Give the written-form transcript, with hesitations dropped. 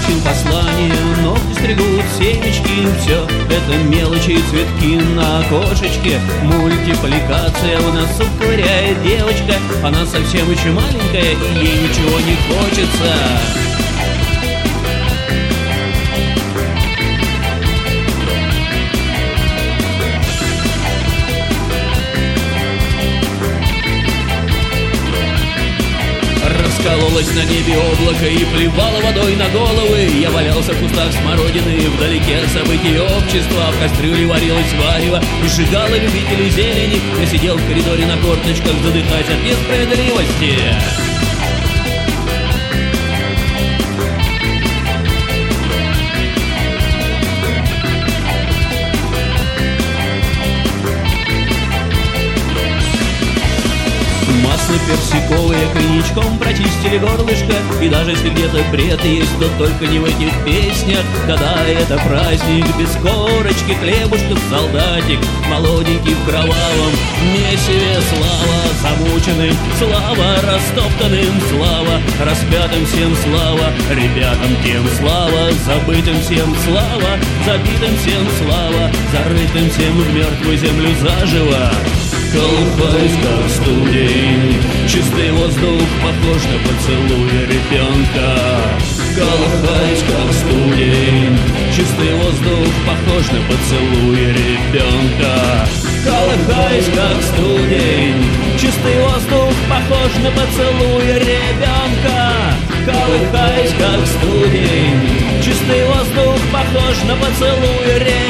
получил послание, ногти стригут семечки. Все это мелочи и цветки на окошечке. Мультипликация у нас ускоряет девочка. Она совсем еще маленькая, и ей ничего не хочется. Раскололось на небе облако и плевало водой на головы. Я валялся в кустах смородины, вдалеке от событий общества. В кастрюле варилось варево и сжигало любителей зелени. Я сидел в коридоре на корточках, задыхаясь от несправедливости. Масло персиковое коньячком прочистили горлышко. И даже если где-то бред есть, то только не в этих песнях. Когда это праздник, без корочки, хлебушка, солдатик молоденький в кровавом месиве. Слава замученным, слава растоптанным, слава распятым всем, слава ребятам тем, слава забытым всем, слава забитым всем, слава зарытым всем в мертвую землю заживо. Колыхаясь, как студень, чистый воздух похож на поцелуй ребенка. Колыхаясь, как студень, чистый воздух похож на поцелуй ребенка. Колыхаясь, как студень, чистый воздух похож на поцелуй ребенка. Колыхаясь, как студень, чистый воздух похож на поцелуй ребенка.